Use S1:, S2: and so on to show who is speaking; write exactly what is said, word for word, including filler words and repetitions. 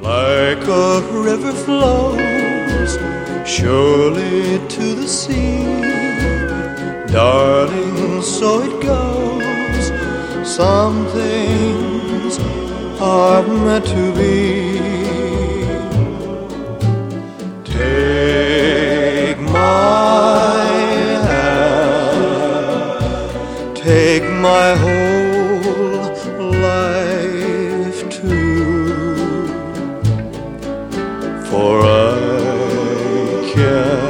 S1: Like a river flows surely to the sea, darling, so it goes. Some things are meant to be. Take my hand, take my whole life too, for I can't